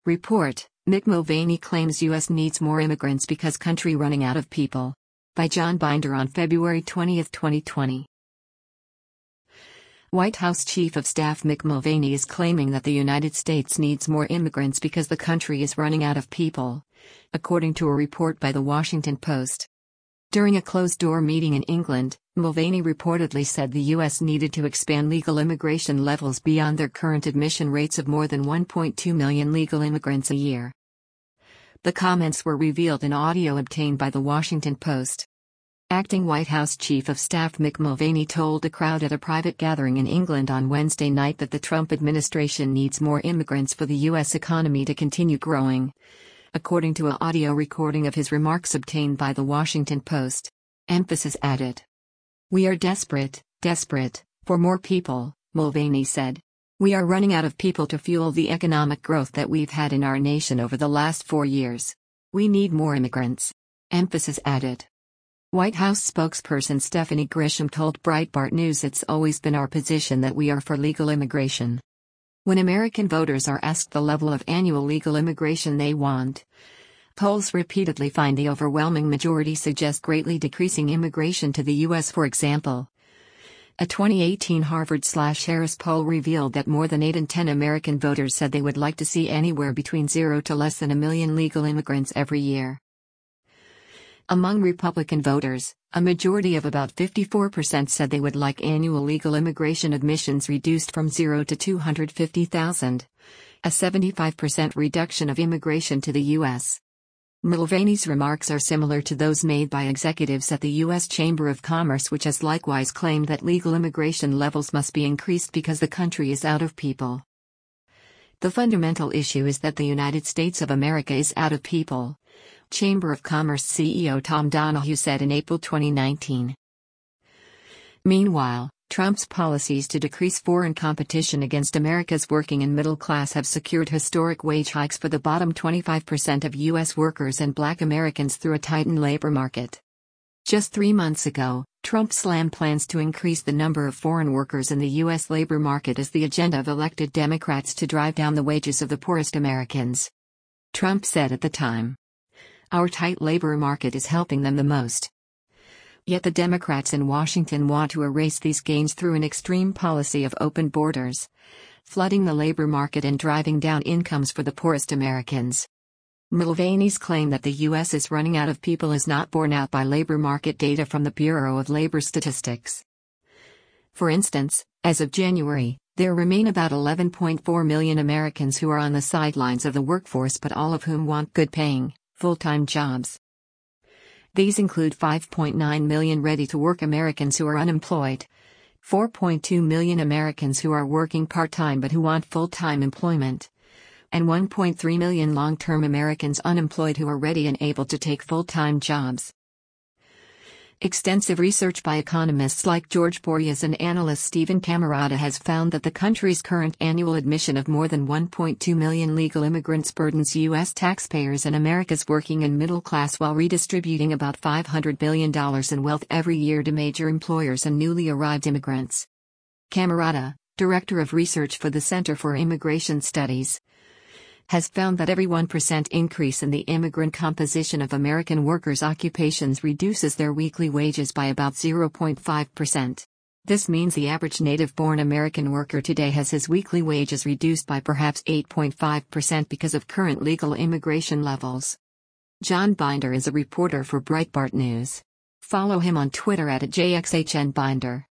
Report: Mick Mulvaney claims U.S. needs more immigrants because country running out of people. By John Binder on February 20, 2020. White House Chief of Staff Mick Mulvaney is claiming that the United States needs more immigrants because the country is running out of people, according to a report by The Washington Post. During a closed-door meeting in England, Mulvaney reportedly said the U.S. needed to expand legal immigration levels beyond their current admission rates of more than 1.2 million legal immigrants a year. The comments were revealed in audio obtained by The Washington Post. Acting White House Chief of Staff Mick Mulvaney told a crowd at a private gathering in England on Wednesday night that the Trump administration needs more immigrants for the U.S. economy to continue growing, according to an audio recording of his remarks obtained by The Washington Post. Emphasis added. "We are desperate for more people," Mulvaney said. "We are running out of people to fuel the economic growth that we've had in our nation over the last 4 years. We need more immigrants." Emphasis added. White House spokesperson Stephanie Grisham told Breitbart News, "It's always been our position that we are for legal immigration. When American voters are asked the level of annual legal immigration they want, polls repeatedly find the overwhelming majority suggest greatly decreasing immigration to the U.S. For example, a 2018 Harvard/Harris poll revealed that more than 8 in 10 American voters said they would like to see anywhere between 0 to less than a million legal immigrants every year. Among Republican voters, a majority of about 54% said they would like annual legal immigration admissions reduced from 0 to 250,000, a 75% reduction of immigration to the U.S. Mulvaney's remarks are similar to those made by executives at the U.S. Chamber of Commerce, which has likewise claimed that legal immigration levels must be increased because the country is out of people. "The fundamental issue is that the United States of America is out of people," Chamber of Commerce CEO Tom Donahue said in April 2019. Meanwhile, Trump's policies to decrease foreign competition against America's working and middle class have secured historic wage hikes for the bottom 25% of U.S. workers and Black Americans through a tightened labor market. Just 3 months ago, Trump slammed plans to increase the number of foreign workers in the U.S. labor market as the agenda of elected Democrats to drive down the wages of the poorest Americans. Trump said at the time, "Our tight labor market is helping them the most." Yet the Democrats in Washington want to erase these gains through an extreme policy of open borders, flooding the labor market and driving down incomes for the poorest Americans. Mulvaney's claim that the U.S. is running out of people is not borne out by labor market data from the Bureau of Labor Statistics. For instance, as of January, there remain about 11.4 million Americans who are on the sidelines of the workforce, but all of whom want good-paying, full-time jobs. These include 5.9 million ready-to-work Americans who are unemployed, 4.2 million Americans who are working part-time but who want full-time employment, and 1.3 million long-term Americans unemployed who are ready and able to take full-time jobs. Extensive research by economists like George Boreas and analyst Stephen Camarota has found that the country's current annual admission of more than 1.2 million legal immigrants burdens U.S. taxpayers and America's working and middle class while redistributing about $500 billion in wealth every year to major employers and newly arrived immigrants. Camarota, director of research for the Center for Immigration Studies, has found that every 1% increase in the immigrant composition of American workers' occupations reduces their weekly wages by about 0.5%. This means the average native-born American worker today has his weekly wages reduced by perhaps 8.5% because of current legal immigration levels. John Binder is a reporter for Breitbart News. Follow him on Twitter @JXHNBinder.